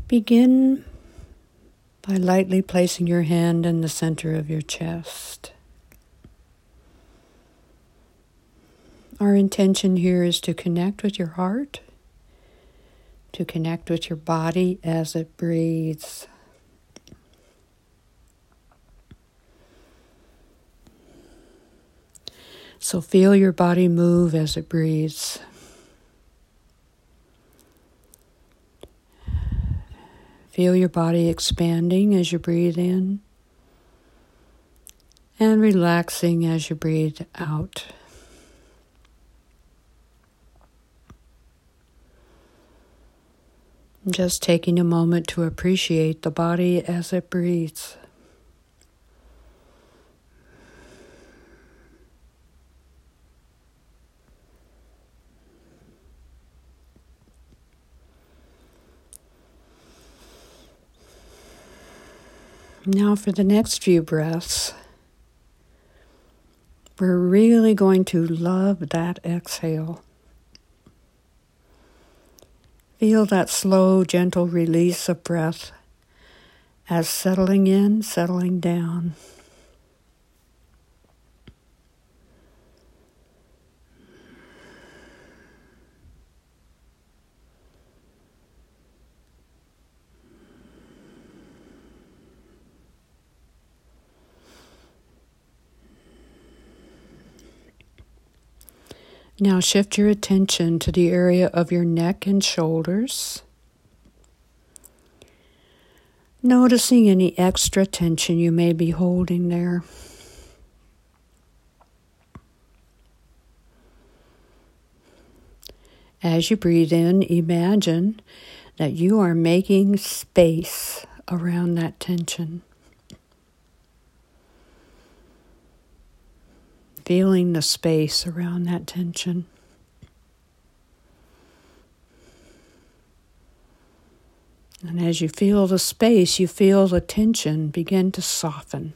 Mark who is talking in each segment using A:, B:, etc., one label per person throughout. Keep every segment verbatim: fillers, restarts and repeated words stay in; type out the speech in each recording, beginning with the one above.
A: Begin by lightly placing your hand in the center of your chest. Our intention here is to connect with your heart, to connect with your body as it breathes. So feel your body move as it breathes. Feel your body expanding as you breathe in and relaxing as you breathe out. Just taking a moment to appreciate the body as it breathes. Now for the next few breaths, we're really going to love that exhale. Feel that slow, gentle release of breath as settling in, settling down. Now shift your attention to the area of your neck and shoulders, noticing any extra tension you may be holding there. As you breathe in, imagine that you are making space around that tension. Feeling the space around that tension. And as you feel the space, you feel the tension begin to soften.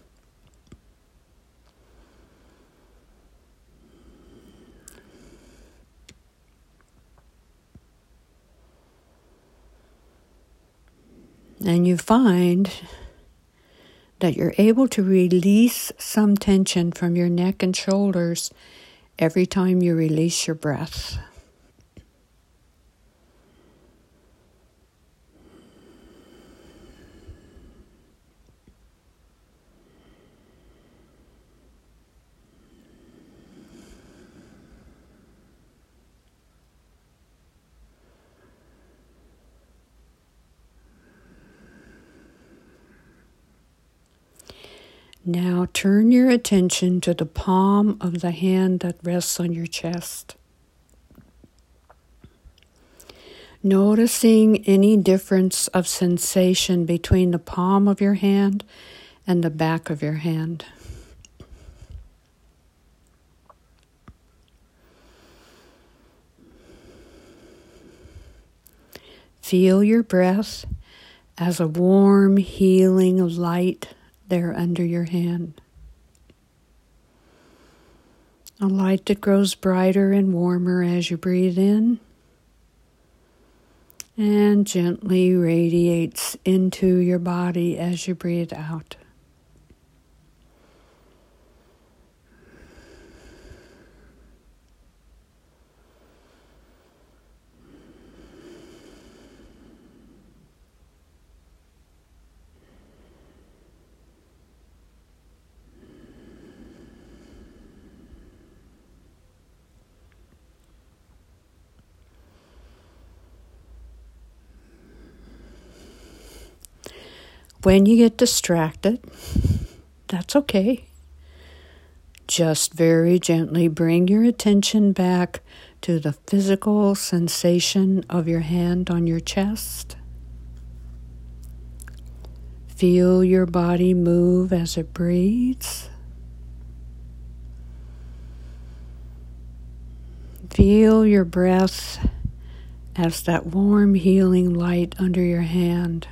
A: And you find that you're able to release some tension from your neck and shoulders every time you release your breath. Now turn your attention to the palm of the hand that rests on your chest. Noticing any difference of sensation between the palm of your hand and the back of your hand. Feel your breath as a warm, healing light there under your hand. A light that grows brighter and warmer as you breathe in and gently radiates into your body as you breathe out. When you get distracted, that's okay. Just very gently bring your attention back to the physical sensation of your hand on your chest. Feel your body move as it breathes. Feel your breath as that warm, healing light under your hand,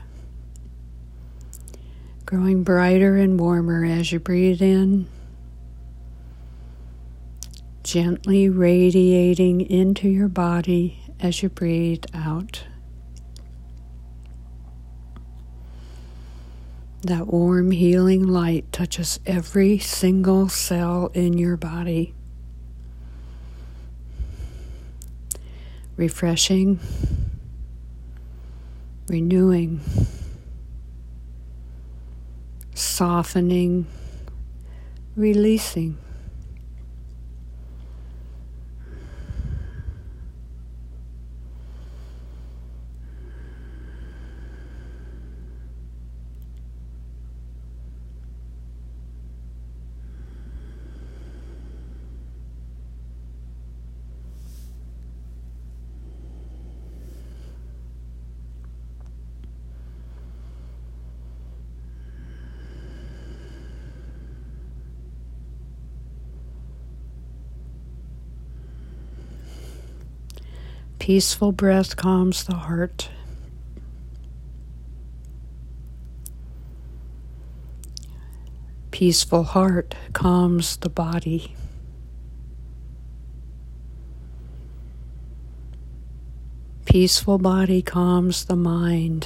A: growing brighter and warmer as you breathe in, gently radiating into your body as you breathe out. That warm, healing light touches every single cell in your body, refreshing, renewing, softening, releasing. Peaceful breath calms the heart. Peaceful heart calms the body. Peaceful body calms the mind.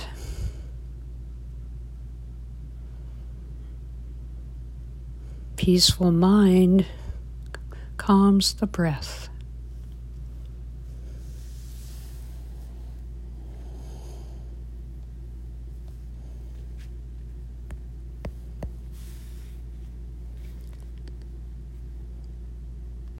A: Peaceful mind calms the breath.